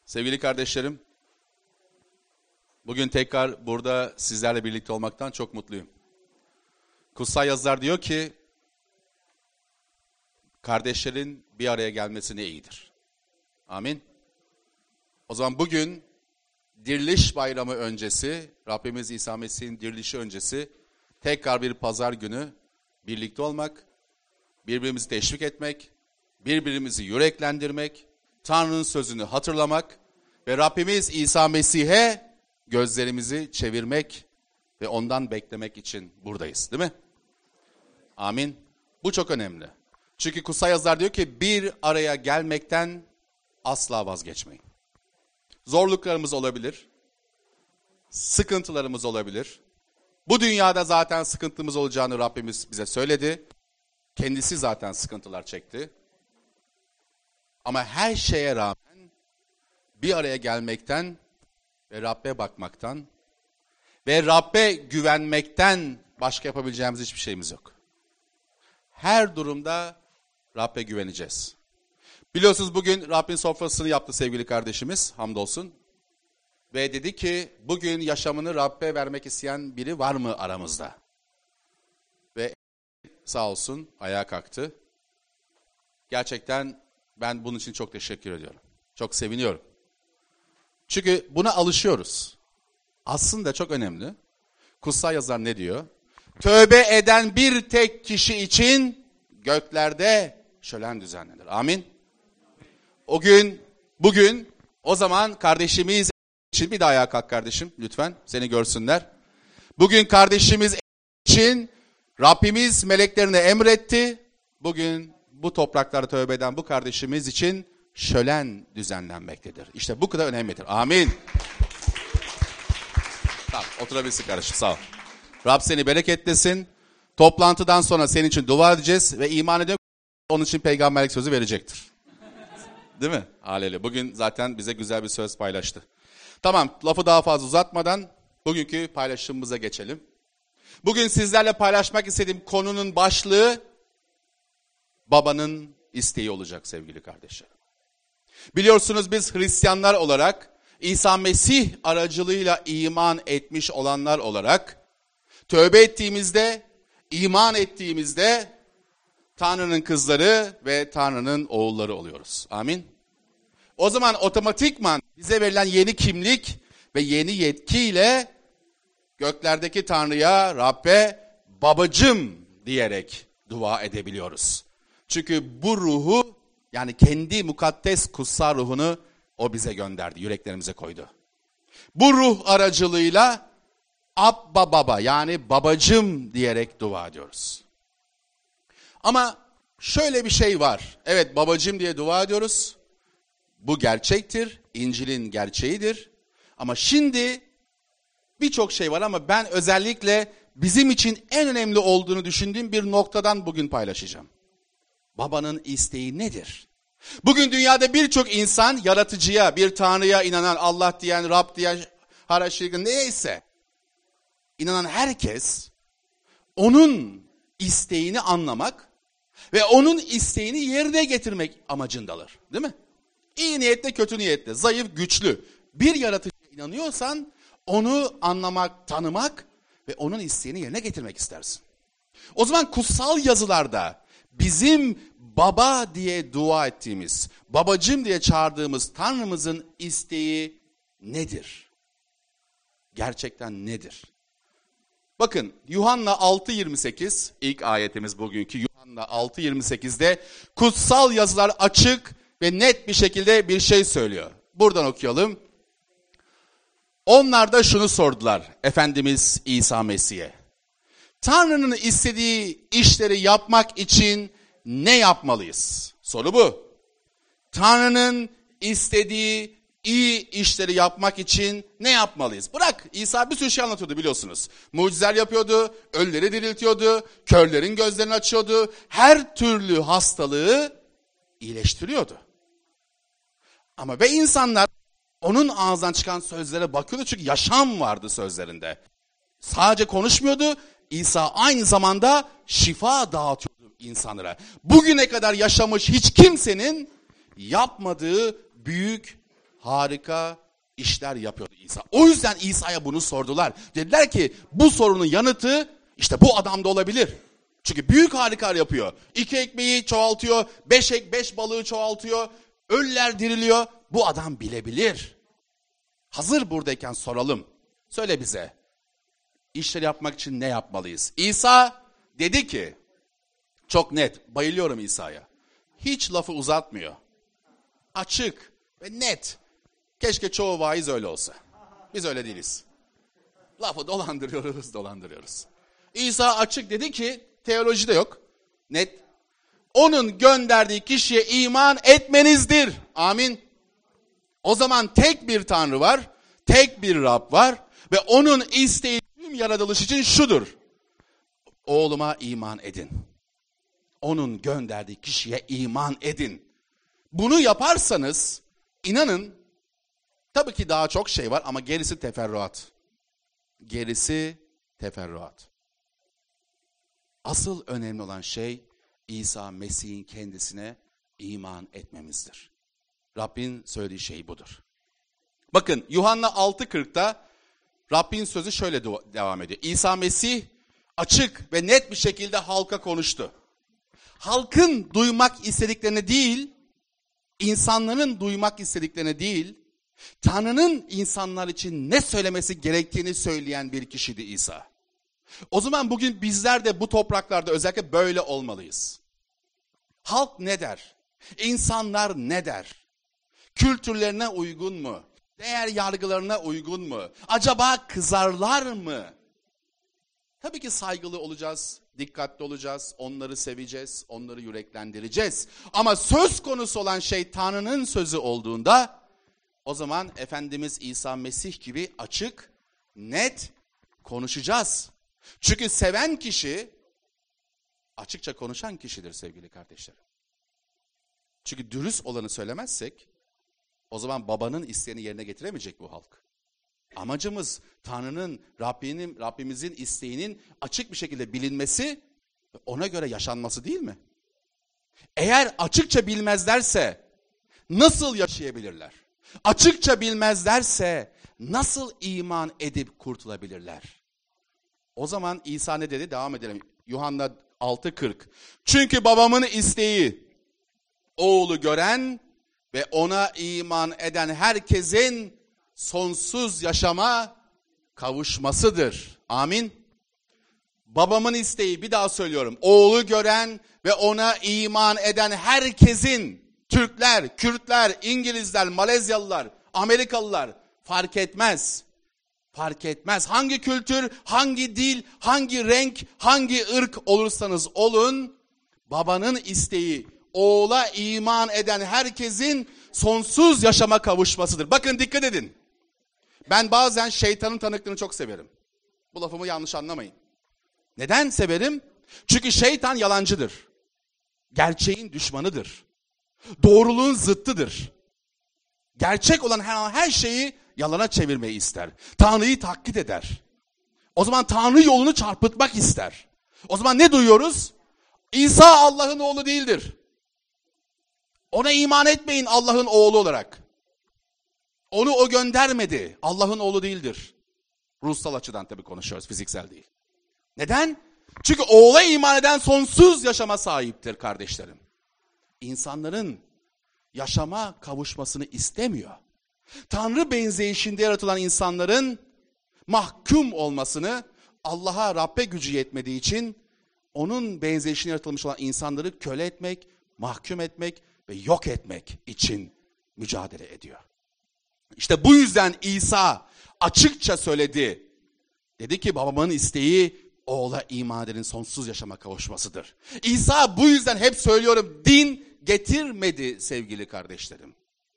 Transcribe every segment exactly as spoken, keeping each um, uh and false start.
Sevgili kardeşlerim, bugün tekrar burada sizlerle birlikte olmaktan çok mutluyum. Kutsal yazılar diyor ki, kardeşlerin bir araya gelmesi ne iyidir. Amin. O zaman bugün diriliş bayramı öncesi, Rabbimiz İsa Mesih'in dirilişi öncesi tekrar bir pazar günü birlikte olmak, birbirimizi teşvik etmek, birbirimizi yüreklendirmek, Tanrı'nın sözünü hatırlamak ve Rabbimiz İsa Mesih'e gözlerimizi çevirmek ve ondan beklemek için buradayız, değil mi? Amin. Bu çok önemli. Çünkü kutsal yazılar diyor ki bir araya gelmekten asla vazgeçmeyin. Zorluklarımız olabilir, sıkıntılarımız olabilir. Bu dünyada zaten sıkıntımız olacağını Rabbimiz bize söyledi. Kendisi zaten sıkıntılar çekti. Ama her şeye rağmen bir araya gelmekten ve Rabbe bakmaktan ve Rabbe güvenmekten başka yapabileceğimiz hiçbir şeyimiz yok. Her durumda Rabbe güveneceğiz. Biliyorsunuz bugün Rabbin sofrasını yaptı sevgili kardeşimiz, hamdolsun. Ve dedi ki bugün yaşamını Rabbe vermek isteyen biri var mı aramızda? Ve sağ olsun ayağa kalktı. Gerçekten ben bunun için çok teşekkür ediyorum. Çok seviniyorum. Çünkü buna alışıyoruz. Aslında çok önemli. Kutsal yazılar ne diyor? Tövbe eden bir tek kişi için göklerde şölen düzenlenir. Amin. O gün, bugün o zaman kardeşimiz için bir daha ayağa kalk kardeşim lütfen. Seni görsünler. Bugün kardeşimiz için Rabbimiz meleklerine emretti. Bugün bu topraklarda tövbe eden bu kardeşimiz için şölen düzenlenmektedir. İşte bu kadar önemlidir. Amin. Tamam, oturabilirsin kardeşim, sağ ol. Rab seni bereketlesin. Toplantıdan sonra senin için dua edeceğiz ve iman ediyorum onun için peygamberlik sözü verecektir. Değil mi? Aleyhine. Bugün zaten bize güzel bir söz paylaştı. Tamam, lafı daha fazla uzatmadan bugünkü paylaşımımıza geçelim. Bugün sizlerle paylaşmak istediğim konunun başlığı babanın isteği olacak sevgili kardeşlerim. Biliyorsunuz biz Hristiyanlar olarak İsa Mesih aracılığıyla iman etmiş olanlar olarak tövbe ettiğimizde, iman ettiğimizde Tanrı'nın kızları ve Tanrı'nın oğulları oluyoruz. Amin. O zaman otomatikman bize verilen yeni kimlik ve yeni yetkiyle göklerdeki Tanrı'ya, Rabbe, babacım diyerek dua edebiliyoruz. Çünkü bu ruhu, yani kendi mukaddes kutsal ruhunu o bize gönderdi, yüreklerimize koydu. Bu ruh aracılığıyla Abba baba, yani babacım diyerek dua ediyoruz. Ama şöyle bir şey var. Evet, babacım diye dua ediyoruz. Bu gerçektir, İncil'in gerçeğidir. Ama şimdi birçok şey var ama ben özellikle bizim için en önemli olduğunu düşündüğüm bir noktadan bugün paylaşacağım. Babanın isteği nedir? Bugün dünyada birçok insan yaratıcıya, bir tanrıya inanan, Allah diyen, Rab diyen, haraşırgın neyse inanan herkes onun isteğini anlamak ve onun isteğini yerine getirmek amacındalar. Değil mi? İyi niyetle, kötü niyetle, zayıf, güçlü. Bir yaratıcıya inanıyorsan onu anlamak, tanımak ve onun isteğini yerine getirmek istersin. O zaman kutsal yazılarda bizim baba diye dua ettiğimiz, babacım diye çağırdığımız Tanrımızın isteği nedir? Gerçekten nedir? Bakın Yuhanna altı yirmi sekiz ilk ayetimiz bugünkü Yuhanna altı yirmi sekizde kutsal yazılar açık ve net bir şekilde bir şey söylüyor. Buradan okuyalım. Onlar da şunu sordular Efendimiz İsa Mesih'e. Tanrı'nın istediği işleri yapmak için ne yapmalıyız? Soru bu. Tanrı'nın istediği iyi işleri yapmak için ne yapmalıyız? Bırak, İsa bir sürü şey anlatıyordu biliyorsunuz. Mucizeler yapıyordu, ölüleri diriltiyordu, körlerin gözlerini açıyordu. Her türlü hastalığı iyileştiriyordu. Ama ve insanlar onun ağzından çıkan sözlere bakıyordu çünkü yaşam vardı sözlerinde. Sadece konuşmuyordu, İsa aynı zamanda şifa dağıtıyordu insanlara. Bugüne kadar yaşamış hiç kimsenin yapmadığı büyük harika işler yapıyordu İsa. O yüzden İsa'ya bunu sordular. Dediler ki bu sorunun yanıtı işte bu adamda olabilir. Çünkü büyük harikalar yapıyor. İki ekmeği çoğaltıyor, beş, ek, beş balığı çoğaltıyor, ölüler diriliyor. Bu adam bilebilir. Hazır buradayken soralım. Söyle bize. İşleri yapmak için ne yapmalıyız? İsa dedi ki, çok net, bayılıyorum İsa'ya. Hiç lafı uzatmıyor. Açık ve net. Keşke çoğu vaiz öyle olsa. Biz öyle değiliz. Lafı dolandırıyoruz, dolandırıyoruz. İsa açık dedi ki, teoloji de yok. Net. Onun gönderdiği kişiye iman etmenizdir. Amin. O zaman tek bir Tanrı var, tek bir Rab var ve onun isteği tüm yaratılış için şudur. Oğluma iman edin. Onun gönderdiği kişiye iman edin. Bunu yaparsanız inanın tabii ki daha çok şey var ama gerisi teferruat. Gerisi teferruat. Asıl önemli olan şey İsa Mesih'in kendisine iman etmemizdir. Rabbin söylediği şey budur. Bakın Yuhanna altı kırkta Rabbin sözü şöyle devam ediyor. İsa Mesih açık ve net bir şekilde halka konuştu. Halkın duymak istediklerini değil, insanların duymak istediklerini değil, Tanrı'nın insanlar için ne söylemesi gerektiğini söyleyen bir kişiydi İsa. O zaman bugün bizler de bu topraklarda özellikle böyle olmalıyız. Halk ne der? İnsanlar ne der? Kültürlerine uygun mu? Değer yargılarına uygun mu? Acaba kızarlar mı? Tabii ki saygılı olacağız, dikkatli olacağız, onları seveceğiz, onları yüreklendireceğiz. Ama söz konusu olan şey Tanrı'nın sözü olduğunda, o zaman Efendimiz İsa Mesih gibi açık, net konuşacağız. Çünkü seven kişi, açıkça konuşan kişidir sevgili kardeşlerim. Çünkü dürüst olanı söylemezsek, o zaman babanın isteğini yerine getiremeyecek bu halk. Amacımız Tanrı'nın, Rabbinin, Rabbimizin isteğinin açık bir şekilde bilinmesi, ona göre yaşanması değil mi? Eğer açıkça bilmezlerse nasıl yaşayabilirler? Açıkça bilmezlerse nasıl iman edip kurtulabilirler? O zaman İsa ne dedi? Devam edelim. Yuhanna altı kırk. Çünkü babamın isteği oğlu gören ve ona iman eden herkesin sonsuz yaşama kavuşmasıdır. Amin. Babamın isteği, bir daha söylüyorum. Oğlu gören ve ona iman eden herkesin, Türkler, Kürtler, İngilizler, Malezyalılar, Amerikalılar fark etmez. Fark etmez. Hangi kültür, hangi dil, hangi renk, hangi ırk olursanız olun, babanın isteği oğula iman eden herkesin sonsuz yaşama kavuşmasıdır. Bakın dikkat edin. Ben bazen şeytanın tanıklığını çok severim. Bu lafımı yanlış anlamayın. Neden severim? Çünkü şeytan yalancıdır. Gerçeğin düşmanıdır. Doğruluğun zıttıdır. Gerçek olan her, her şeyi yalana çevirmeyi ister. Tanrı'yı taklit eder. O zaman Tanrı yolunu çarpıtmak ister. O zaman ne duyuyoruz? İsa Allah'ın oğlu değildir. Ona iman etmeyin Allah'ın oğlu olarak. Onu o göndermedi. Allah'ın oğlu değildir. Ruhsal açıdan tabii konuşuyoruz, fiziksel değil. Neden? Çünkü oğula iman eden sonsuz yaşama sahiptir kardeşlerim. İnsanların yaşama kavuşmasını istemiyor. Tanrı benzeyişinde yaratılan insanların mahkum olmasını, Allah'a, Rabbe gücü yetmediği için onun benzeyişine yaratılmış olan insanları köle etmek, mahkum etmek ve yok etmek için mücadele ediyor. İşte bu yüzden İsa açıkça söyledi. Dedi ki babamın isteği oğula iman edenin sonsuz yaşama kavuşmasıdır. İsa bu yüzden hep söylüyorum, din getirmedi sevgili kardeşlerim.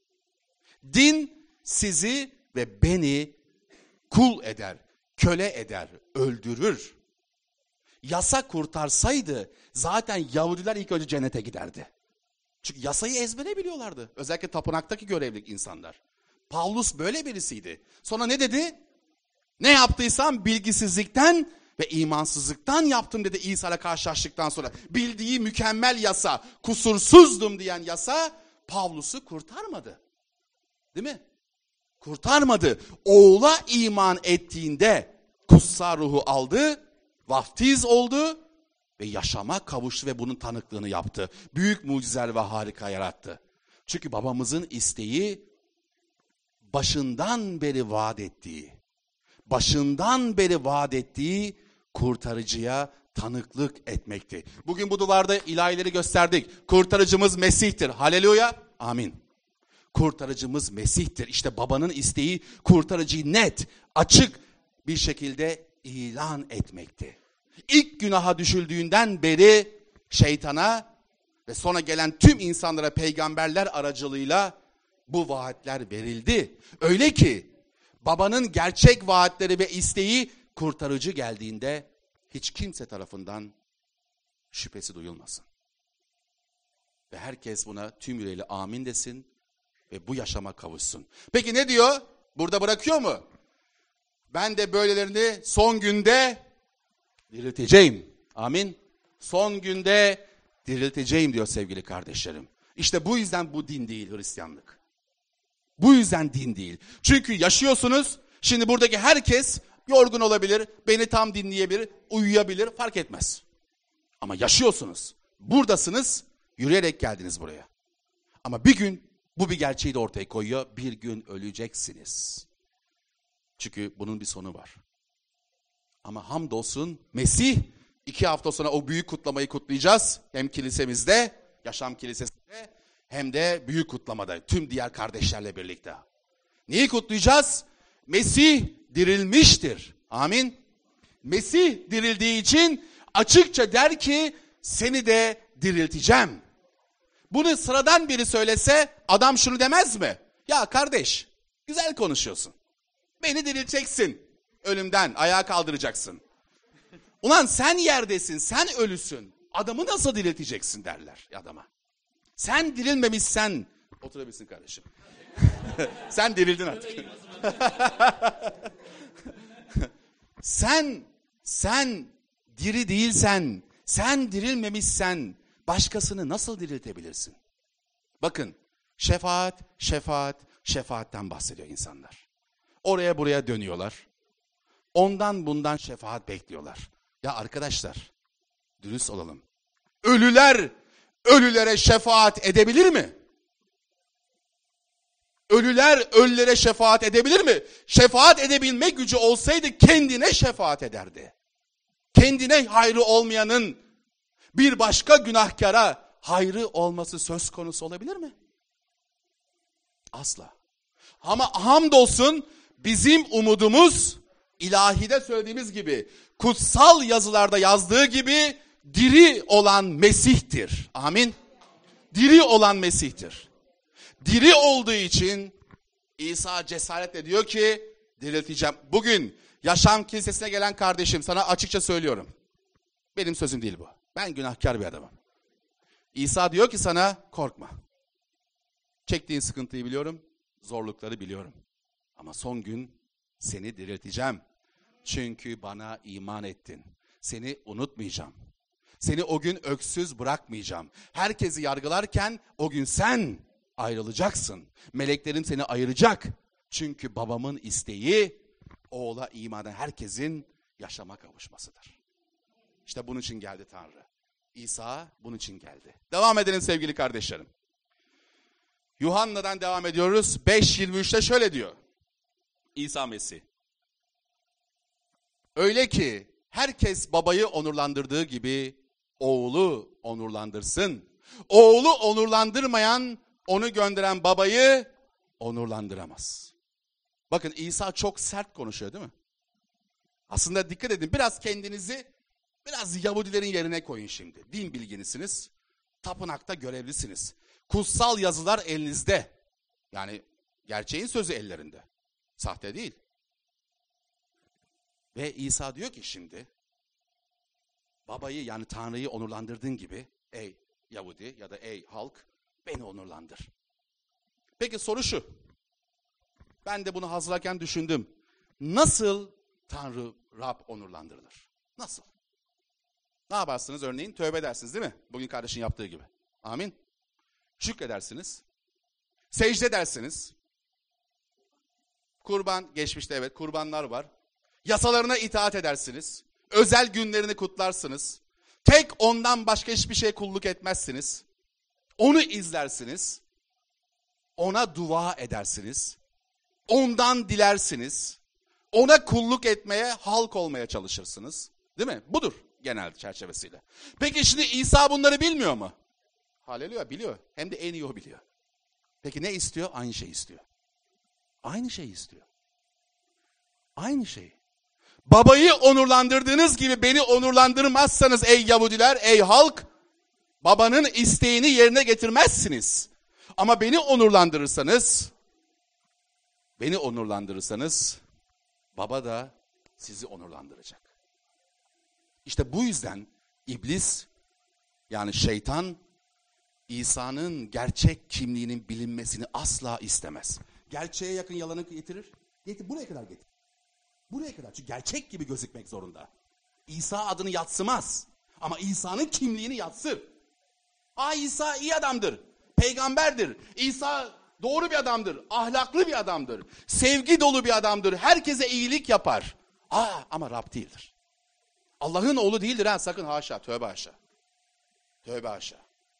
Din sizi ve beni kul eder, köle eder, öldürür. Yasa kurtarsaydı zaten Yahudiler ilk önce cennete giderdi. Çünkü yasayı ezbere biliyorlardı. Özellikle tapınaktaki görevli insanlar. Pavlus böyle birisiydi. Sonra ne dedi? Ne yaptıysam bilgisizlikten ve imansızlıktan yaptım dedi İsa ile karşılaştıktan sonra. Bildiği mükemmel yasa, kusursuzdum diyen yasa Pavlus'u kurtarmadı. Değil mi? Kurtarmadı. Oğula iman ettiğinde kutsal ruhu aldı, vaftiz oldu ve yaşama kavuştu ve bunun tanıklığını yaptı. Büyük mucizeler ve harika yarattı. Çünkü babamızın isteği başından beri vaat ettiği, başından beri vaat ettiği kurtarıcıya tanıklık etmekti. Bugün bu duvarda ilahileri gösterdik. Kurtarıcımız Mesih'tir. Haleluya. Amin. Kurtarıcımız Mesih'tir. İşte babanın isteği kurtarıcıyı net, açık bir şekilde ilan etmekti. İlk günaha düşüldüğünden beri şeytana ve sonra gelen tüm insanlara peygamberler aracılığıyla bu vaatler verildi. Öyle ki babanın gerçek vaatleri ve isteği kurtarıcı geldiğinde hiç kimse tarafından şüphesi duyulmasın. Ve herkes buna tüm yüreğiyle amin desin ve bu yaşama kavuşsun. Peki ne diyor? Burada bırakıyor mu? Ben de böylelerini son günde dirilteceğim. Amin. Son günde dirilteceğim diyor sevgili kardeşlerim. İşte bu yüzden bu din değil Hristiyanlık. Bu yüzden din değil. Çünkü yaşıyorsunuz. Şimdi buradaki herkes yorgun olabilir, beni tam dinleyebilir, uyuyabilir, fark etmez. Ama yaşıyorsunuz. Buradasınız, yürüyerek geldiniz buraya. Ama bir gün bu bir gerçeği de ortaya koyuyor. Bir gün öleceksiniz. Çünkü bunun bir sonu var. Ama hamdolsun Mesih iki hafta sonra o büyük kutlamayı kutlayacağız. Hem kilisemizde, yaşam kilisesinde hem de büyük kutlamada tüm diğer kardeşlerle birlikte. Neyi kutlayacağız? Mesih dirilmiştir. Amin. Mesih dirildiği için açıkça der ki seni de dirilteceğim. Bunu sıradan biri söylese adam şunu demez mi? Ya kardeş güzel konuşuyorsun. Beni dirilteceksin. Ölümden ayağa kaldıracaksın. Ulan sen yerdesin, sen ölüsün. Adamı nasıl dirilteceksin derler adama. Sen dirilmemişsen, oturabilirsin kardeşim. Sen dirildin artık. sen, sen diri değilsen, sen dirilmemişsen başkasını nasıl diriltebilirsin? Bakın şefaat, şefaat, şefaatten bahsediyor insanlar. Oraya buraya dönüyorlar. Ondan bundan şefaat bekliyorlar. Ya arkadaşlar, dürüst olalım. Ölüler, ölülere şefaat edebilir mi? Ölüler, ölülere şefaat edebilir mi? Şefaat edebilme gücü olsaydı kendine şefaat ederdi. Kendine hayrı olmayanın bir başka günahkara hayrı olması söz konusu olabilir mi? Asla. Ama hamdolsun bizim umudumuz ilahide söylediğimiz gibi, kutsal yazılarda yazdığı gibi diri olan Mesih'tir. Amin. Diri olan Mesih'tir. Diri olduğu için İsa cesaretle diyor ki dirilteceğim. Bugün yaşam kilisesine gelen kardeşim sana açıkça söylüyorum. Benim sözüm değil bu. Ben günahkar bir adamım. İsa diyor ki sana korkma. Çektiğin sıkıntıyı biliyorum, zorlukları biliyorum. Ama son gün seni dirilteceğim. Çünkü bana iman ettin. Seni unutmayacağım. Seni o gün öksüz bırakmayacağım. Herkesi yargılarken o gün sen ayrılacaksın. Meleklerim seni ayıracak. Çünkü babamın isteği oğula iman eden herkesin yaşama kavuşmasıdır. İşte bunun için geldi Tanrı. İsa bunun için geldi. Devam edelim sevgili kardeşlerim. Yuhanna'dan devam ediyoruz. beş yirmi üçte şöyle diyor. İsa Mesih. Öyle ki herkes babayı onurlandırdığı gibi oğlu onurlandırsın. Oğlu onurlandırmayan onu gönderen babayı onurlandıramaz. Bakın İsa çok sert konuşuyor değil mi? Aslında dikkat edin, biraz kendinizi biraz Yahudilerin yerine koyun şimdi. Din bilginisiniz, tapınakta görevlisiniz. Kutsal yazılar elinizde. Yani gerçeğin sözü ellerinde. Sahte değil. Ve İsa diyor ki şimdi, babayı yani Tanrı'yı onurlandırdığın gibi ey Yahudi ya da ey halk beni onurlandır. Peki soru şu. Ben de bunu hazırlarken düşündüm. Nasıl Tanrı Rab onurlandırılır? Nasıl? Ne yaparsınız örneğin? Tövbe edersiniz değil mi? Bugün kardeşin yaptığı gibi. Amin. Şükredersiniz. Secde edersiniz. Kurban, geçmişte evet kurbanlar var. Yasalarına itaat edersiniz. Özel günlerini kutlarsınız. Tek ondan başka hiçbir şeye kulluk etmezsiniz. Onu izlersiniz. Ona dua edersiniz. Ondan dilersiniz. Ona kulluk etmeye, halk olmaya çalışırsınız. Değil mi? Budur genel çerçevesiyle. Peki şimdi İsa bunları bilmiyor mu? Haleluya biliyor. Hem de en iyi o biliyor. Peki ne istiyor? Aynı şeyi istiyor. Aynı şeyi istiyor. Aynı şeyi. Babayı onurlandırdığınız gibi beni onurlandırmazsanız ey Yahudiler, ey halk, babanın isteğini yerine getirmezsiniz. Ama beni onurlandırırsanız, beni onurlandırırsanız, baba da sizi onurlandıracak. İşte bu yüzden iblis, yani şeytan, İsa'nın gerçek kimliğinin bilinmesini asla istemez. Gerçeğe yakın yalanı getirir. Getir, buraya kadar getir. Buraya kadar. Çünkü gerçek gibi gözükmek zorunda. İsa adını yadsımaz. Ama İsa'nın kimliğini yatsır. Aa İsa iyi adamdır. Peygamberdir. İsa doğru bir adamdır. Ahlaklı bir adamdır. Sevgi dolu bir adamdır. Herkese iyilik yapar. Aa ama Rab değildir. Allah'ın oğlu değildir ha sakın haşa. Tövbe haşa. Tövbe haşa.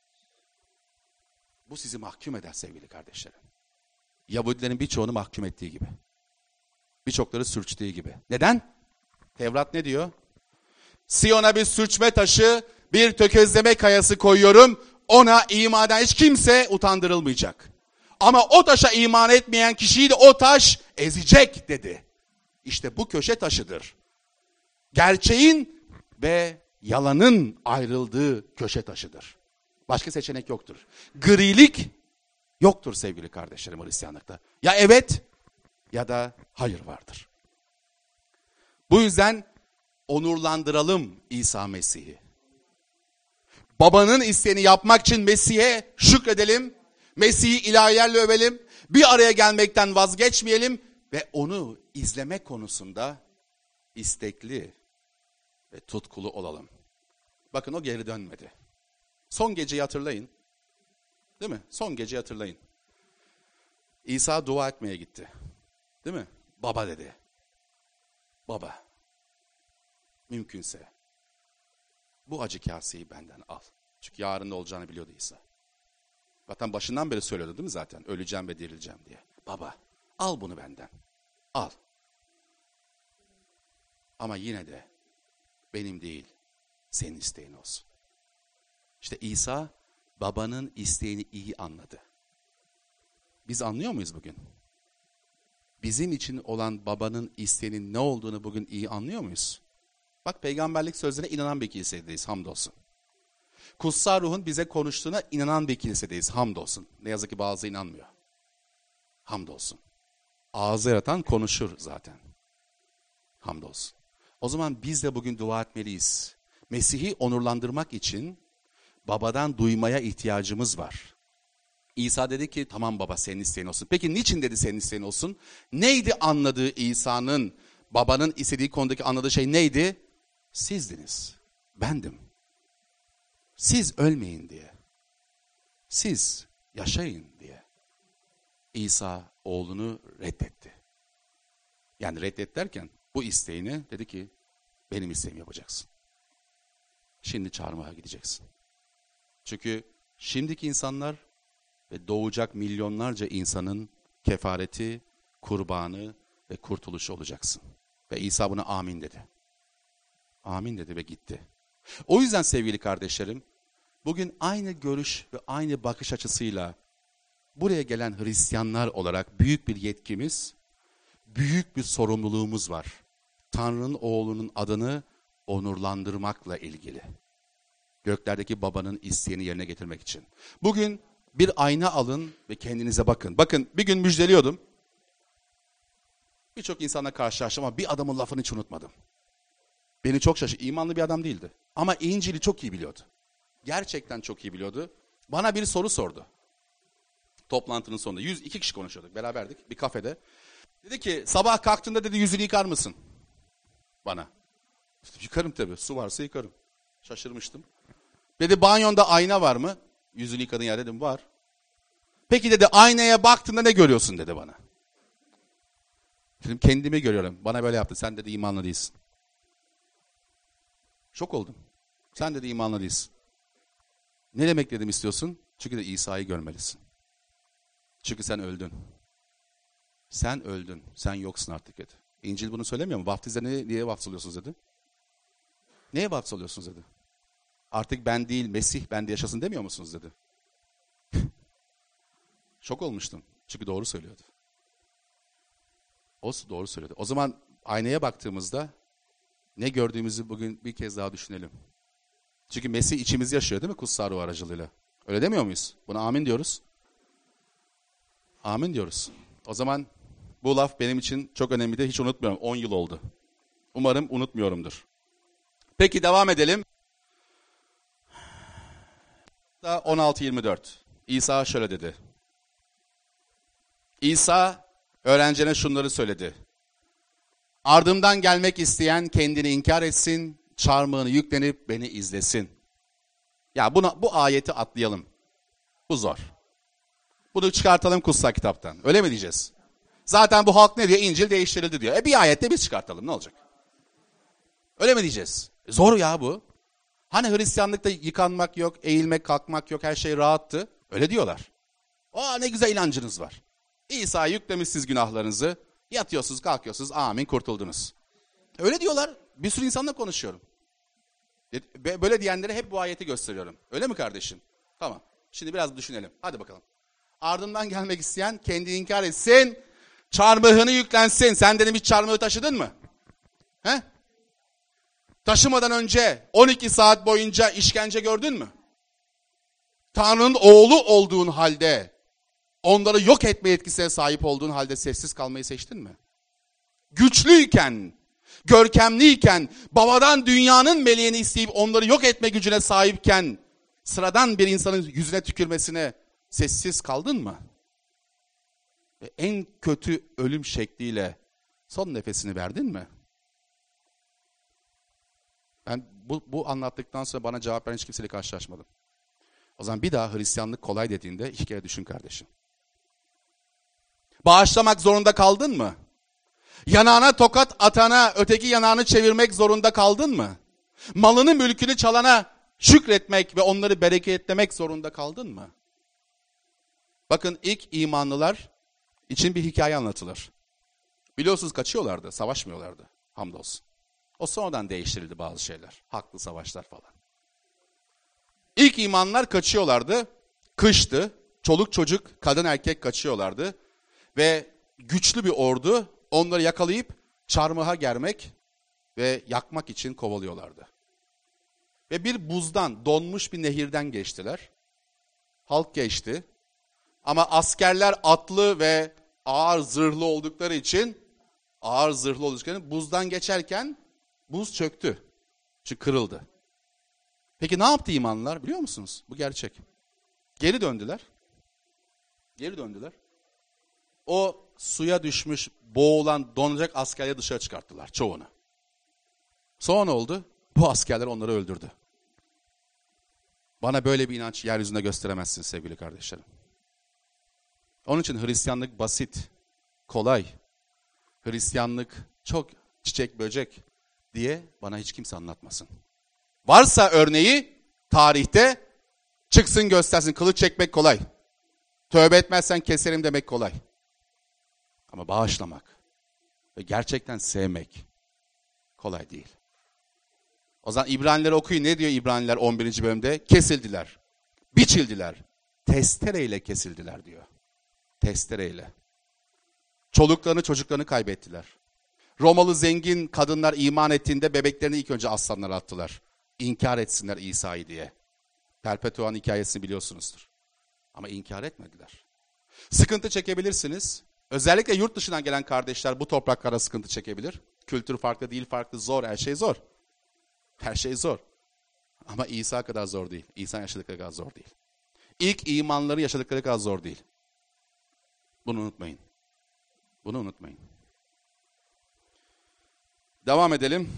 Bu sizi mahkum eder sevgili kardeşlerim. Yahudilerin birçoğunu mahkum ettiği gibi. Birçokları sürçtüğü gibi. Neden? Tevrat ne diyor? Siyon'a bir sürçme taşı, bir tökezleme kayası koyuyorum. Ona iman eden hiç kimse utandırılmayacak. Ama o taşa iman etmeyen kişiyi de o taş ezecek dedi. İşte bu köşe taşıdır. Gerçeğin ve yalanın ayrıldığı köşe taşıdır. Başka seçenek yoktur. Grilik yoktur sevgili kardeşlerim Hristiyanlıkta. Ya evet ya da hayır vardır. Bu yüzden onurlandıralım İsa Mesih'i. Babanın isteğini yapmak için Mesih'e şükredelim. Mesih'i ilahilerle övelim. Bir araya gelmekten vazgeçmeyelim. Ve onu izleme konusunda istekli ve tutkulu olalım. Bakın o geri dönmedi. Son geceyi hatırlayın. Değil mi? Son geceyi hatırlayın. İsa dua etmeye gitti. Değil mi? Baba dedi. Baba. Mümkünse bu acı kaseyi benden al. Çünkü yarın ne olacağını biliyordu İsa. Zaten başından beri söylüyordu değil mi zaten? Öleceğim ve dirileceğim diye. Baba al bunu benden. Al. Ama yine de benim değil senin isteğin olsun. İşte İsa babanın isteğini iyi anladı. Biz anlıyor muyuz bugün? Bizim için olan babanın isteğinin ne olduğunu bugün iyi anlıyor muyuz? Bak peygamberlik sözlerine inanan bir kilisedeyiz hamdolsun. Kutsal ruhun bize konuştuğuna inanan bir kilisedeyiz hamdolsun. Ne yazık ki bazı inanmıyor. Hamdolsun. Ağzı yaratan konuşur zaten. Hamdolsun. O zaman biz de bugün dua etmeliyiz. Mesih'i onurlandırmak için babadan duymaya ihtiyacımız var. İsa dedi ki tamam baba senin isteğin olsun. Peki niçin dedi senin isteğin olsun? Neydi anladığı İsa'nın, babanın istediği konudaki anladığı şey neydi? Sizdiniz, bendim. Siz ölmeyin diye. Siz yaşayın diye. İsa oğlunu reddetti. Yani reddet derken bu isteğini dedi ki benim isteğimi yapacaksın. Şimdi çarmıha gideceksin. Çünkü şimdiki insanlar ve doğacak milyonlarca insanın kefareti, kurbanı ve kurtuluşu olacaksın. Ve İsa buna amin dedi. Amin dedi ve gitti. O yüzden sevgili kardeşlerim, bugün aynı görüş ve aynı bakış açısıyla buraya gelen Hristiyanlar olarak büyük bir yetkimiz, büyük bir sorumluluğumuz var. Tanrı'nın oğlunun adını onurlandırmakla ilgili. Göklerdeki babanın isteğini yerine getirmek için. Bugün bir ayna alın ve kendinize bakın. Bakın bir gün müjdeliyordum. Birçok insanla karşılaştım ama bir adamın lafını hiç unutmadım. Beni çok şaşırttı. İmanlı bir adam değildi. Ama İncil'i çok iyi biliyordu. Gerçekten çok iyi biliyordu. Bana bir soru sordu. Toplantının sonunda. yüz iki kişi konuşuyorduk. Beraberdik bir kafede. Dedi ki sabah kalktığında dedi yüzünü yıkar mısın? Bana. Yıkarım tabii. Su varsa yıkarım. Şaşırmıştım. Dedi banyonda ayna var mı? Yüzünü yıkadığın yer dedim var. Peki dedi aynaya baktığında ne görüyorsun dedi bana. Şimdi kendimi görüyorum. Bana böyle yaptı. Sen dedi imanlı değilsin. Şok oldum. Sen dedi imanlı değilsin. Ne demek dedim istiyorsun? Çünkü de İsa'yı görmelisin. Çünkü sen öldün. Sen öldün. Sen yoksun artık dedi. İncil bunu söylemiyor mu? Vaftizde ne, niye vaftiz oluyorsunuz dedi. Neye vaftiz oluyorsunuz dedi. Artık ben değil Mesih bende yaşasın demiyor musunuz dedi. Şok olmuştum. Çünkü doğru söylüyordu. O doğru söylüyordu. O zaman aynaya baktığımızda ne gördüğümüzü bugün bir kez daha düşünelim. Çünkü Mesih içimizde yaşıyor değil mi kutsal ruh aracılığıyla? Öyle demiyor muyuz? Buna amin diyoruz. Amin diyoruz. O zaman bu laf benim için çok önemli de hiç unutmuyorum. on yıl oldu. Umarım unutmuyorumdur. Peki devam edelim. on altı yirmi dört. İsa şöyle dedi. İsa öğrencine şunları söyledi. Ardımdan gelmek isteyen kendini inkar etsin, çarmıhını yüklenip beni izlesin. Ya buna, bu ayeti atlayalım. Bu zor. Bunu çıkartalım kutsal kitaptan. Öyle mi diyeceğiz? Zaten bu halk ne diyor? İncil değiştirildi diyor. E bir ayette biz çıkartalım ne olacak? Öyle mi diyeceğiz? Zor ya bu. Hani Hristiyanlıkta yıkanmak yok, eğilmek, kalkmak yok, her şey rahattı. Öyle diyorlar. Aa ne güzel inancınız var. İsa'ya yüklemişsiniz günahlarınızı. Yatıyorsunuz, kalkıyorsunuz. Amin, kurtuldunuz. Öyle diyorlar. Bir sürü insanla konuşuyorum. Böyle diyenlere hep bu ayeti gösteriyorum. Öyle mi kardeşim? Tamam. Şimdi biraz düşünelim. Hadi bakalım. Ardından gelmek isteyen kendini inkar etsin. Çarmıhını yüklensin. Sen dedim hiç çarmıhı taşıdın mı? He? Taşımadan önce on iki saat boyunca işkence gördün mü? Tanrı'nın oğlu olduğun halde, onları yok etme yetkisine sahip olduğun halde sessiz kalmayı seçtin mi? Güçlüyken, görkemliyken, babadan dünyanın meleğini isteyip onları yok etme gücüne sahipken, sıradan bir insanın yüzüne tükürmesine sessiz kaldın mı? Ve en kötü ölüm şekliyle son nefesini verdin mi? Ben bu, bu anlattıktan sonra bana cevap veren hiç kimseyle karşılaşmadım. O zaman bir daha Hristiyanlık kolay dediğinde iki kere düşün kardeşim. Bağışlamak zorunda kaldın mı? Yanağına tokat atana öteki yanağını çevirmek zorunda kaldın mı? Malını mülkünü çalana şükretmek ve onları bereketlemek zorunda kaldın mı? Bakın ilk imanlılar için bir hikaye anlatılır. Biliyorsunuz kaçıyorlardı, savaşmıyorlardı. Hamdolsun. O sonradan değiştirildi bazı şeyler. Haklı savaşlar falan. İlk imanlar kaçıyorlardı. Kıştı. Çoluk çocuk, kadın erkek kaçıyorlardı. Ve güçlü bir ordu onları yakalayıp çarmıha germek ve yakmak için kovalıyorlardı. Ve bir buzdan, donmuş bir nehirden geçtiler. Halk geçti. Ama askerler atlı ve ağır zırhlı oldukları için, ağır zırhlı oldukları için buzdan geçerken buz çöktü. Çünkü kırıldı. Peki ne yaptı imanlılar biliyor musunuz? Bu gerçek. Geri döndüler. Geri döndüler. O suya düşmüş, boğulan, donacak askerleri dışarı çıkarttılar çoğunu. Sonra ne oldu? Bu askerler onları öldürdü. Bana böyle bir inanç yeryüzünde gösteremezsiniz sevgili kardeşlerim. Onun için Hristiyanlık basit, kolay. Hristiyanlık çok çiçek böcek diye bana hiç kimse anlatmasın. Varsa örneği tarihte çıksın göstersin. Kılıç çekmek kolay. Tövbe etmezsen keserim demek kolay. Ama bağışlamak ve gerçekten sevmek kolay değil. O zaman İbranileri okuyun. Ne diyor İbraniler on birinci bölümde? Kesildiler, biçildiler, testereyle kesildiler diyor. Testereyle. Çoluklarını çocuklarını kaybettiler. Romalı zengin kadınlar iman ettiğinde bebeklerini ilk önce aslanlara attılar. İnkar etsinler İsa'yı diye. Perpetuan hikayesini biliyorsunuzdur. Ama inkar etmediler. Sıkıntı çekebilirsiniz. Özellikle yurt dışından gelen kardeşler bu topraklara sıkıntı çekebilir. Kültür farklı, dil farklı, zor, her şey zor. Her şey zor. Ama İsa kadar zor değil. İsa yaşadıkları kadar zor değil. İlk imanları yaşadıkları kadar zor değil. Bunu unutmayın. Bunu unutmayın. Devam edelim.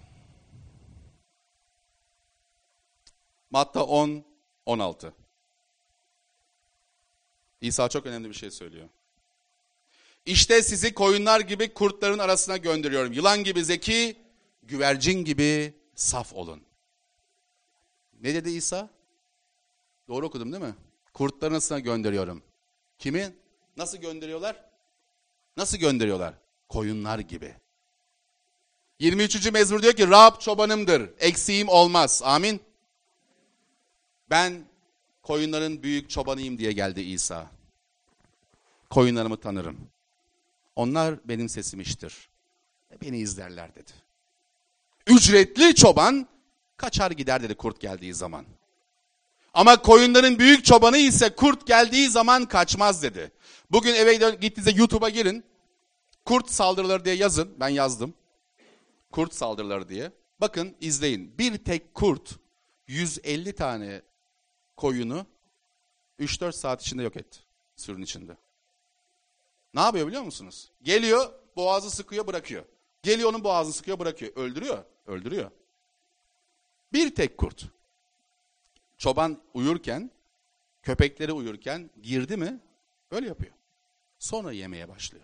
Matta on, on altı. İsa çok önemli bir şey söylüyor. İşte sizi koyunlar gibi kurtların arasına gönderiyorum. Yılan gibi zeki, güvercin gibi saf olun. Ne dedi İsa? Doğru okudum değil mi? Kurtların arasına gönderiyorum. Kimi? Nasıl gönderiyorlar? Nasıl gönderiyorlar? Koyunlar gibi. yirmi üçüncü mezmur diyor ki Rab çobanımdır, eksiğim olmaz. Amin. Ben koyunların büyük çobanıyım diye geldi İsa. Koyunlarımı tanırım. Onlar benim sesimi işitir. Beni izlerler dedi. Ücretli çoban kaçar gider dedi kurt geldiği zaman. Ama koyunların büyük çobanı ise kurt geldiği zaman kaçmaz dedi. Bugün eve gittiğinizde YouTube'a girin. Kurt saldırıları diye yazın. Ben yazdım. Kurt saldırıları diye. Bakın izleyin. Bir tek kurt yüz elli tane koyunu üç dört saat içinde yok etti. Sürünün içinde. Ne yapıyor biliyor musunuz? Geliyor, boğazı sıkıyor, bırakıyor. Geliyor onun boğazını sıkıyor, bırakıyor. Öldürüyor, öldürüyor. Bir tek kurt. Çoban uyurken, köpekleri uyurken girdi mi öyle yapıyor. Sonra yemeye başlıyor.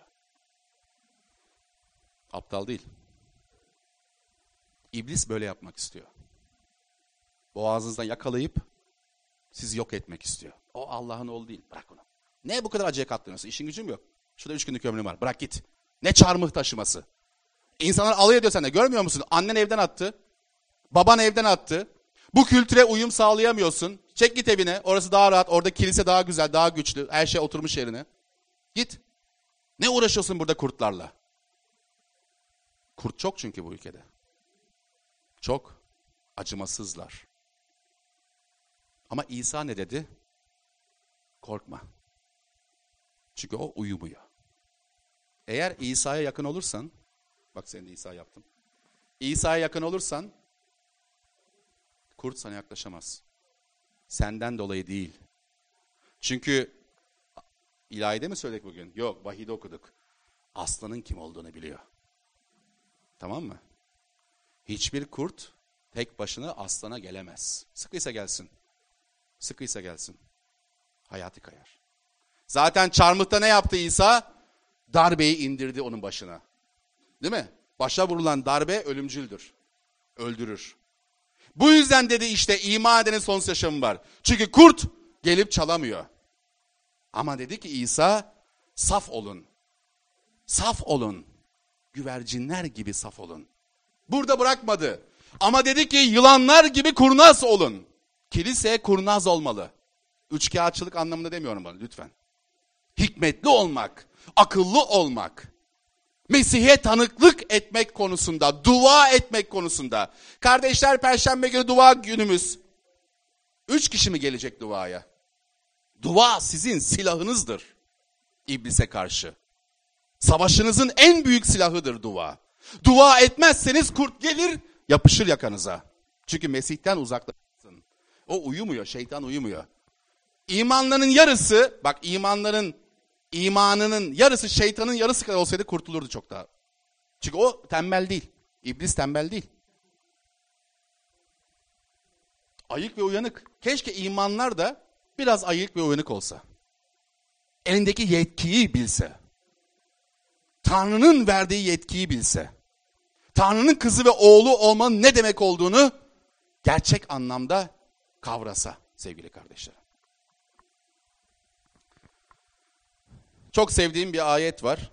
Aptal değil. İblis böyle yapmak istiyor. Boğazınızdan yakalayıp sizi yok etmek istiyor. O Allah'ın oğlu değil. Bırak onu. Ne bu kadar acıya katlanıyorsun? İşin gücün yok. Şurada üç günlük ömrüm var. Bırak git. Ne çarmıh taşıması. İnsanlar alay ediyor senden. Görmüyor musun? Annen evden attı. Baban evden attı. Bu kültüre uyum sağlayamıyorsun. Çek git evine. Orası daha rahat. Orada kilise daha güzel, daha güçlü. Her şey oturmuş yerine. Git. Ne uğraşıyorsun burada kurtlarla? Kurt çok çünkü bu ülkede. Çok acımasızlar. Ama İsa ne dedi? Korkma. Çünkü o uyumuyor. Eğer İsa'ya yakın olursan, bak sen de İsa yaptın. İsa'ya yakın olursan, kurt sana yaklaşamaz. Senden dolayı değil. Çünkü ilahide mi söyledik bugün? Yok, vahide okuduk. Aslanın kim olduğunu biliyor. Tamam mı? Hiçbir kurt tek başına aslana gelemez. Sıkıysa gelsin. Sıkıysa gelsin. Hayatı kayar. Zaten çarmıhta ne yaptı İsa? Darbeyi indirdi onun başına. Değil mi? Başa vurulan darbe ölümcüldür. Öldürür. Bu yüzden dedi işte iman edenin sonsuz yaşamı var. Çünkü kurt gelip çalamıyor. Ama dedi ki İsa saf olun. Saf olun. Güvercinler gibi saf olun. Burada bırakmadı. Ama dedi ki yılanlar gibi kurnaz olun. Kilise kurnaz olmalı. Üçkağıtçılık anlamında demiyorum bana lütfen. Hikmetli olmak, akıllı olmak, Mesih'e tanıklık etmek konusunda, dua etmek konusunda. Kardeşler Perşembe günü dua günümüz. Üç kişi mi gelecek duaya? Dua sizin silahınızdır İblise karşı. Savaşınızın en büyük silahıdır dua. Dua etmezseniz kurt gelir yapışır yakanıza. Çünkü Mesih'ten uzaklaşırsın. O uyumuyor, şeytan uyumuyor. İmanların yarısı, bak imanların, imanının yarısı şeytanın yarısı kadar olsaydı kurtulurdu çok daha. Çünkü o tembel değil. İblis tembel değil. Ayık ve uyanık. Keşke imanlar da biraz ayık ve uyanık olsa. Elindeki yetkiyi bilse. Tanrı'nın verdiği yetkiyi bilse. Tanrı'nın kızı ve oğlu olmanın ne demek olduğunu gerçek anlamda kavrasa sevgili kardeşlerim. Çok sevdiğim bir ayet var.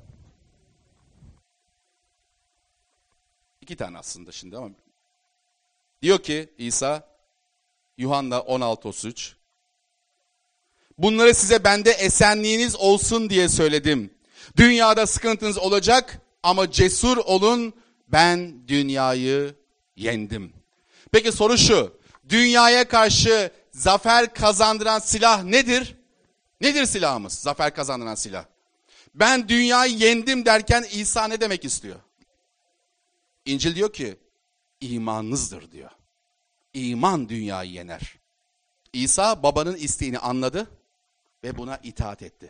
İki tane aslında şimdi ama. Diyor ki İsa, Yuhanna on altı otuz üç. Bunları size bende esenliğiniz olsun diye söyledim. Dünyada sıkıntınız olacak ama cesur olun, ben dünyayı yendim. Peki soru şu, dünyaya karşı zafer kazandıran silah nedir? Nedir silahımız, zafer kazandıran silah? Ben dünyayı yendim derken İsa ne demek istiyor? İncil diyor ki, imanınızdır diyor. İman dünyayı yener. İsa babanın isteğini anladı ve buna itaat etti.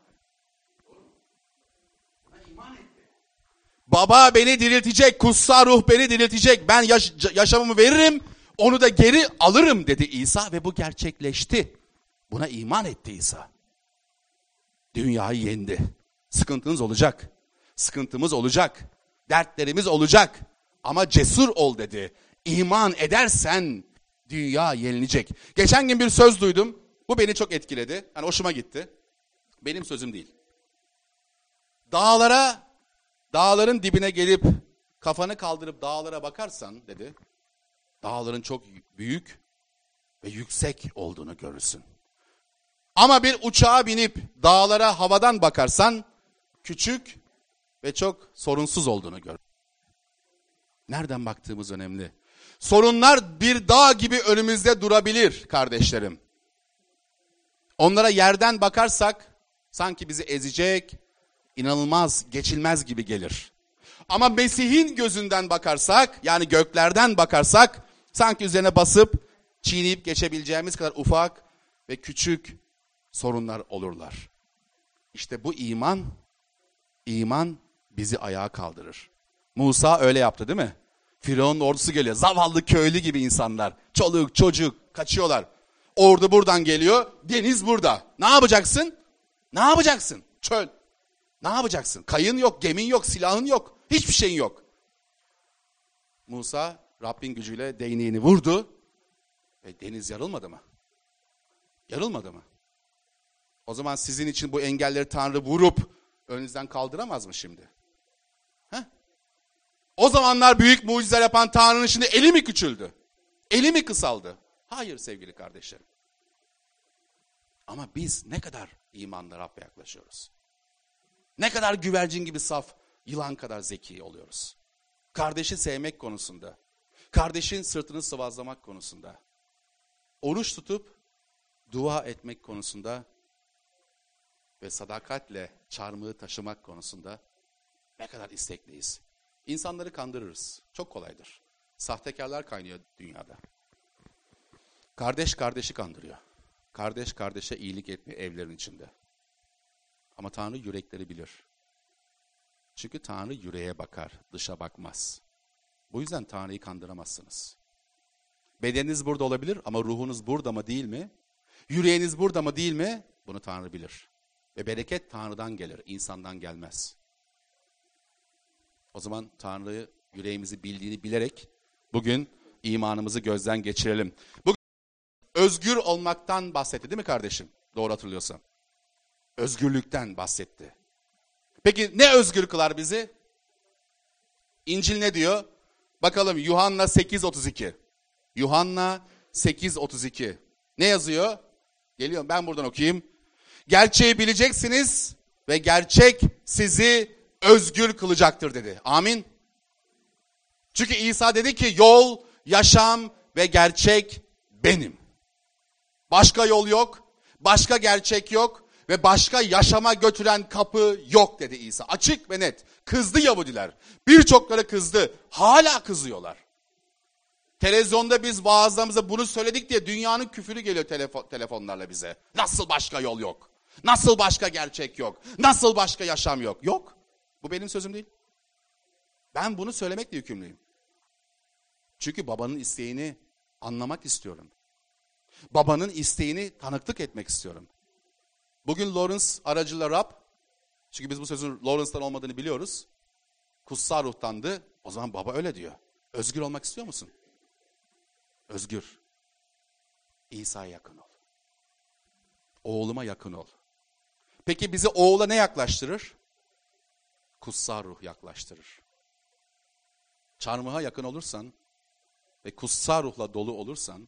Baba beni diriltecek, kutsal ruh beni diriltecek. Ben yaş- yaşamımı veririm, onu da geri alırım dedi İsa ve bu gerçekleşti. Buna iman etti İsa. Dünyayı yendi. Sıkıntınız olacak. Sıkıntımız olacak. Dertlerimiz olacak. Ama cesur ol dedi. İman edersen dünya yenilecek. Geçen gün bir söz duydum. Bu beni çok etkiledi. Yani hoşuma gitti. Benim sözüm değil. Dağlara, dağların dibine gelip kafanı kaldırıp dağlara bakarsan dedi. Dağların çok büyük ve yüksek olduğunu görürsün. Ama bir uçağa binip dağlara havadan bakarsan küçük ve çok sorunsuz olduğunu gör. Nereden baktığımız önemli. Sorunlar bir dağ gibi önümüzde durabilir kardeşlerim. Onlara yerden bakarsak sanki bizi ezecek, inanılmaz, geçilmez gibi gelir. Ama Mesih'in gözünden bakarsak, yani göklerden bakarsak sanki üzerine basıp çiğneyip geçebileceğimiz kadar ufak ve küçük sorunlar olurlar. İşte bu iman, iman bizi ayağa kaldırır. Musa öyle yaptı değil mi? Firavun'un ordusu geliyor. Zavallı köylü gibi insanlar. Çoluk çocuk kaçıyorlar. Ordu buradan geliyor. Deniz burada. Ne yapacaksın? Ne yapacaksın? Çöl. Ne yapacaksın? Kayın yok, gemin yok, silahın yok. Hiçbir şeyin yok. Musa Rabbin gücüyle değneğini vurdu. Ve deniz yarılmadı mı? Yarılmadı mı? O zaman sizin için bu engelleri Tanrı vurup önünüzden kaldıramaz mı şimdi? Heh? O zamanlar büyük mucizeler yapan Tanrı'nın şimdi eli mi küçüldü? Eli mi kısaldı? Hayır sevgili kardeşlerim. Ama biz ne kadar imanla Rab'be yaklaşıyoruz? Ne kadar güvercin gibi saf, yılan kadar zeki oluyoruz? Kardeşi sevmek konusunda, kardeşin sırtını sıvazlamak konusunda, oruç tutup dua etmek konusunda ve sadakatle çarmıhı taşımak konusunda ne kadar istekliyiz. İnsanları kandırırız. Çok kolaydır. Sahtekarlar kaynıyor dünyada. Kardeş kardeşi kandırıyor. Kardeş kardeşe iyilik etmiyor evlerin içinde. Ama Tanrı yürekleri bilir. Çünkü Tanrı yüreğe bakar, dışa bakmaz. Bu yüzden Tanrı'yı kandıramazsınız. Bedeniniz burada olabilir ama ruhunuz burada mı değil mi? Yüreğiniz burada mı değil mi? Bunu Tanrı bilir. Ve bereket Tanrı'dan gelir, insandan gelmez. O zaman Tanrı yüreğimizi bildiğini bilerek bugün imanımızı gözden geçirelim. Bugün özgür olmaktan bahsetti değil mi kardeşim? Doğru hatırlıyorsam. Özgürlükten bahsetti. Peki ne özgür kılar bizi? İncil ne diyor? Bakalım Yuhanna sekiz otuz iki. Yuhanna sekiz otuz iki. Ne yazıyor? Geliyorum ben buradan okuyayım. Gerçeği bileceksiniz ve gerçek sizi özgür kılacaktır dedi. Amin. Çünkü İsa dedi ki yol, yaşam ve gerçek benim. Başka yol yok, başka gerçek yok ve başka yaşama götüren kapı yok dedi İsa. Açık ve net. Kızdı Yahudiler. Birçokları kızdı. Hala kızıyorlar. Televizyonda biz vaazlarımızda bunu söyledik diye dünyanın küfürü geliyor telefon, telefonlarla bize. Nasıl başka yol yok? Nasıl başka gerçek yok? Nasıl başka yaşam yok? Yok. Bu benim sözüm değil. Ben bunu söylemekle yükümlüyüm. Çünkü babanın isteğini anlamak istiyorum. Babanın isteğini tanıklık etmek istiyorum. Bugün Lawrence aracılığıyla Rab, çünkü biz bu sözün Lawrence'dan olmadığını biliyoruz. Kutsal ruhtandı. O zaman baba öyle diyor. Özgür olmak istiyor musun? Özgür. İsa'ya yakın ol. Oğluma yakın ol. Peki bizi oğula ne yaklaştırır? Kutsal ruh yaklaştırır. Çarmıha yakın olursan ve kutsal ruhla dolu olursan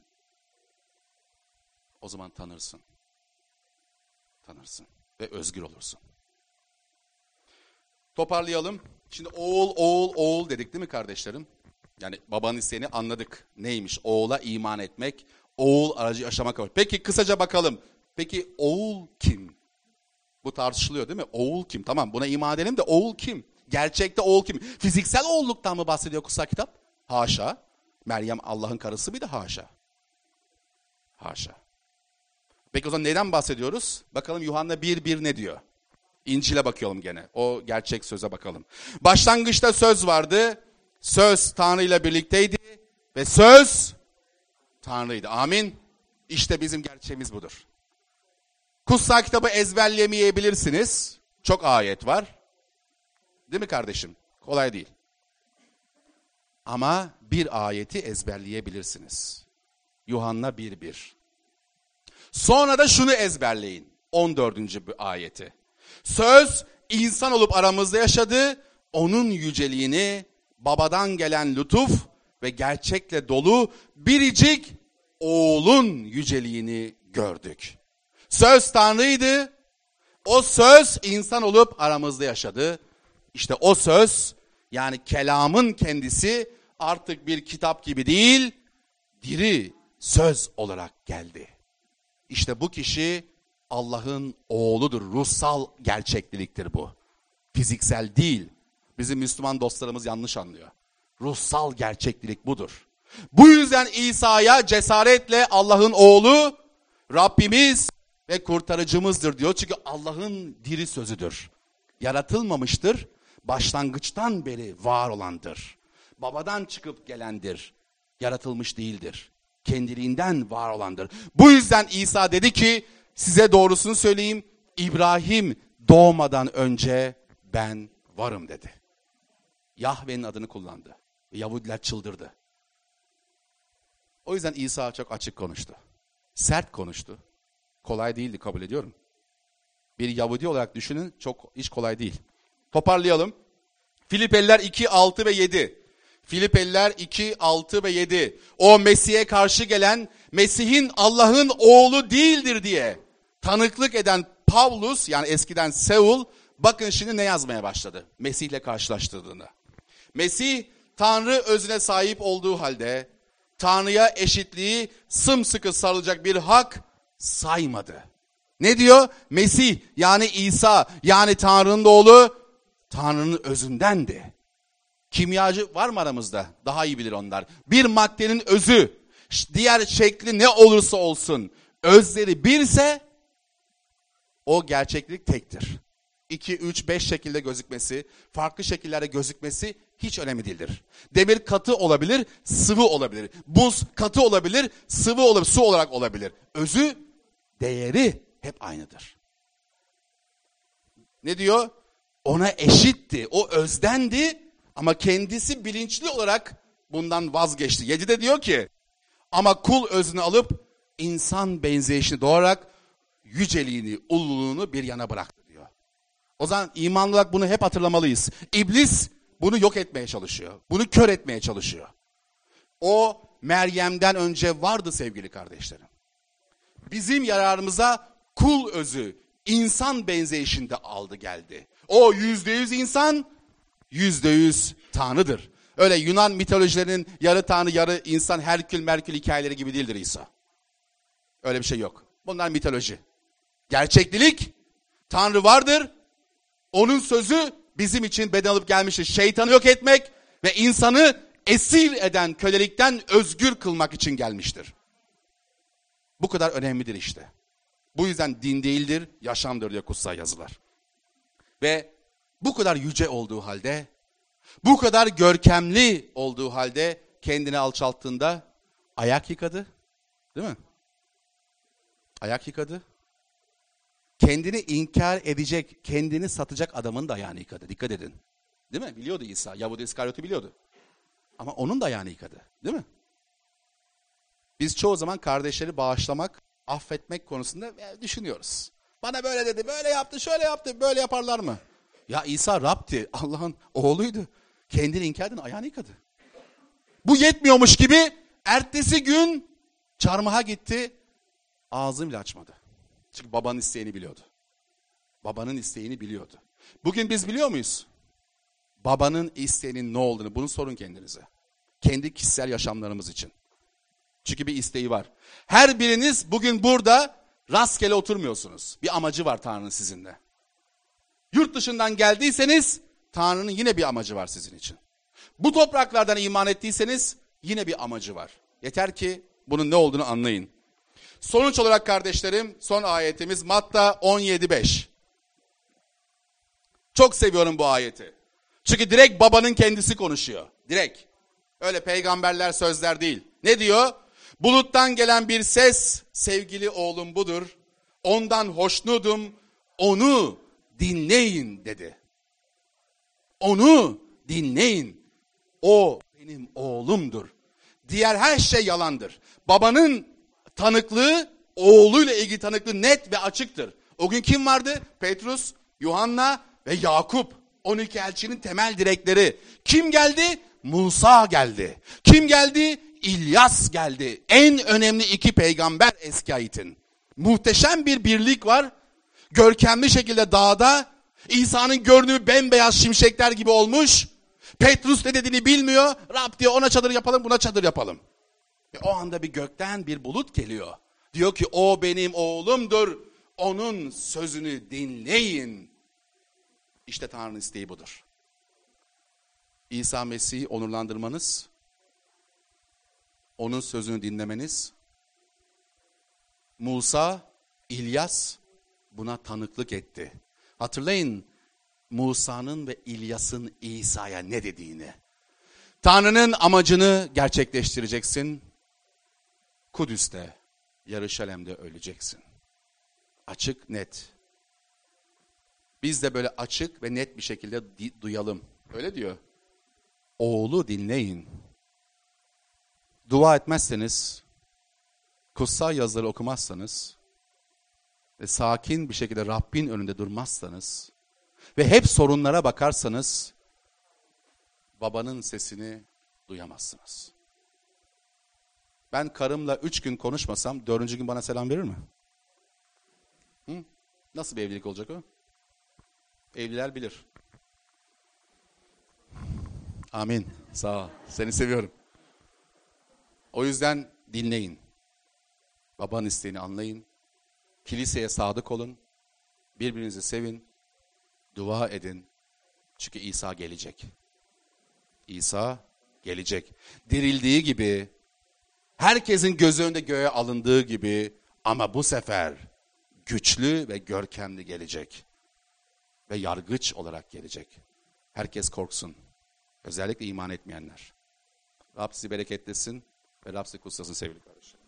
o zaman tanırsın. Tanırsın ve özgür olursun. Toparlayalım. Şimdi oğul, oğul, oğul dedik değil mi kardeşlerim? Yani babanın isteğini anladık. Neymiş? Oğula iman etmek, oğul aracı yaşamak. Peki kısaca bakalım. Peki oğul kim? Bu tartışılıyor değil mi? Oğul kim? Tamam buna iman edelim de oğul kim? Gerçekte oğul kim? Fiziksel oğulluktan mı bahsediyor kutsal kitap? Haşa. Meryem Allah'ın karısı bir de haşa. Haşa. Peki o zaman neden bahsediyoruz? Bakalım Yuhanna bir bir ne diyor? İncil'e bakalım gene. O gerçek söze bakalım. Başlangıçta söz vardı. Söz Tanrı ile birlikteydi. Ve söz Tanrı'ydı. Amin. İşte bizim gerçeğimiz budur. Kutsal kitabı ezberleyemeyebilirsiniz. Çok ayet var. Değil mi kardeşim? Kolay değil. Ama bir ayeti ezberleyebilirsiniz. Yuhanna bir bir. Sonra da şunu ezberleyin. on dördüncü ayeti. Söz insan olup aramızda yaşadı. Onun yüceliğini, babadan gelen lütuf ve gerçekle dolu biricik oğlun yüceliğini gördük. Söz Tanrı'ydı. O söz insan olup aramızda yaşadı. İşte o söz, yani kelamın kendisi artık bir kitap gibi değil, diri söz olarak geldi. İşte bu kişi Allah'ın oğludur. Ruhsal gerçekliktir bu. Fiziksel değil. Bizim Müslüman dostlarımız yanlış anlıyor. Ruhsal gerçeklik budur. Bu yüzden İsa'ya cesaretle Allah'ın oğlu, Rabbimiz ve kurtarıcımızdır diyor. Çünkü Allah'ın diri sözüdür. Yaratılmamıştır. Başlangıçtan beri var olandır. Babadan çıkıp gelendir. Yaratılmış değildir. Kendiliğinden var olandır. Bu yüzden İsa dedi ki, size doğrusunu söyleyeyim, İbrahim doğmadan önce ben varım dedi. Yahve'nin adını kullandı. Yahudiler çıldırdı. O yüzden İsa çok açık konuştu. Sert konuştu. Kolay değildi, kabul ediyorum. Bir Yahudi olarak düşünün, çok iş kolay değil. Toparlayalım. Filipeliler iki, altı ve yedi. Filipeliler iki, altı ve yedi. O Mesih'e karşı gelen, Mesih'in Allah'ın oğlu değildir diye tanıklık eden Pavlus, yani eskiden Seul, bakın şimdi ne yazmaya başladı Mesih'le karşılaştırdığında. Mesih Tanrı özüne sahip olduğu halde Tanrı'ya eşitliği sımsıkı sarılacak bir hak saymadı. Ne diyor? Mesih, yani İsa, yani Tanrı'nın oğlu Tanrı'nın özündendi. Kimyacı var mı aramızda? Daha iyi bilir onlar. Bir maddenin özü, diğer şekli ne olursa olsun, özleri birse o gerçeklik tektir. iki, üç, beş şekilde gözükmesi, farklı şekillerde gözükmesi hiç önemli değildir. Demir katı olabilir, sıvı olabilir. Buz katı olabilir, sıvı olabilir, su olarak olabilir. Özü, değeri hep aynıdır. Ne diyor? Ona eşitti, o özdendi ama kendisi bilinçli olarak bundan vazgeçti. yedide diyor ki, ama kul özünü alıp insan benzeyişini doğarak yüceliğini, ululuğunu bir yana bıraktı diyor. O zaman imanlı olarak bunu hep hatırlamalıyız. İblis bunu yok etmeye çalışıyor. Bunu kör etmeye çalışıyor. O Meryem'den önce vardı sevgili kardeşlerim. Bizim yararımıza kul özü, insan benzeyişinde aldı geldi. O yüzde yüz insan, yüzde yüz Tanrı'dır. Öyle Yunan mitolojilerinin yarı Tanrı, yarı insan, Herkül, Merkül hikayeleri gibi değildir İsa. Öyle bir şey yok. Bunlar mitoloji. Gerçeklik, Tanrı vardır. Onun sözü bizim için beden alıp gelmiştir. Şeytanı yok etmek ve insanı esir eden kölelikten özgür kılmak için gelmiştir. Bu kadar önemlidir işte. Bu yüzden din değildir, yaşamdır diyor kutsal yazılar. Ve bu kadar yüce olduğu halde, bu kadar görkemli olduğu halde kendini alçalttığında ayak yıkadı. Değil mi? Ayak yıkadı. Kendini inkar edecek, kendini satacak adamın da ayağını yıkadı. Dikkat edin. Değil mi? Biliyordu İsa. Yahudi İskaryot'u biliyordu. Ama onun da ayağını yıkadı. Değil mi? Biz çoğu zaman kardeşleri bağışlamak, affetmek konusunda düşünüyoruz. Bana böyle dedi, böyle yaptı, şöyle yaptı, böyle yaparlar mı? Ya İsa Rab'di, Allah'ın oğluydu. Kendini inkar edin, ayağını yıkadı. Bu yetmiyormuş gibi ertesi gün çarmıha gitti, ağzını bile açmadı. Çünkü babanın isteğini biliyordu. Babanın isteğini biliyordu. Bugün biz biliyor muyuz? Babanın isteğinin ne olduğunu, bunu sorun kendinize. Kendi kişisel yaşamlarımız için. Çünkü bir isteği var. Her biriniz bugün burada rastgele oturmuyorsunuz. Bir amacı var Tanrı'nın sizinle. Yurt dışından geldiyseniz Tanrı'nın yine bir amacı var sizin için. Bu topraklardan iman ettiyseniz yine bir amacı var. Yeter ki bunun ne olduğunu anlayın. Sonuç olarak kardeşlerim, son ayetimiz Matta on yedi beş. Çok seviyorum bu ayeti. Çünkü direkt babanın kendisi konuşuyor. Direkt. Öyle peygamberler sözler değil. Ne diyor? Buluttan gelen bir ses, sevgili oğlum budur. Ondan hoşnutum, onu dinleyin dedi. Onu dinleyin. O benim oğlumdur. Diğer her şey yalandır. Babanın tanıklığı, oğluyla ilgili tanıklığı net ve açıktır. O gün kim vardı? Petrus, Yuhanna ve Yakup. on iki elçinin temel direkleri. Kim geldi? Musa geldi. Kim geldi? İlyas geldi. En önemli iki peygamber eski ayetin. Muhteşem bir birlik var. Görkemli şekilde dağda. İsa'nın görünümü bembeyaz şimşekler gibi olmuş. Petrus ne dediğini bilmiyor. Rab diyor ona çadır yapalım, buna çadır yapalım. Ve o anda bir gökten bir bulut geliyor. Diyor ki o benim oğlumdur. Onun sözünü dinleyin. İşte Tanrı'nın isteği budur. İsa Mesih'i onurlandırmanız, onun sözünü dinlemeniz, Musa, İlyas buna tanıklık etti. Hatırlayın Musa'nın ve İlyas'ın İsa'ya ne dediğini. Tanrı'nın amacını gerçekleştireceksin. Kudüs'te, Yarışalem'de öleceksin. Açık, net. Biz de böyle açık ve net bir şekilde duyalım. Öyle diyor. Oğlu dinleyin. Dua etmezseniz, kutsal yazıları okumazsanız ve sakin bir şekilde Rabbin önünde durmazsanız ve hep sorunlara bakarsanız babanın sesini duyamazsınız. Ben karımla üç gün konuşmasam dördüncü gün bana selam verir mi? Hı? Nasıl bir evlilik olacak o? Evliler bilir. Amin. Sağ ol. Seni seviyorum. O yüzden dinleyin. Babanın isteğini anlayın. Kiliseye sadık olun. Birbirinizi sevin. Dua edin. Çünkü İsa gelecek. İsa gelecek. Dirildiği gibi, herkesin gözü önünde göğe alındığı gibi ama bu sefer güçlü ve görkemli gelecek. Ve yargıç olarak gelecek. Herkes korksun. Özellikle iman etmeyenler. Rab sizi bereketlesin ve Rab sizi kutsasın sevgili kardeşlerim.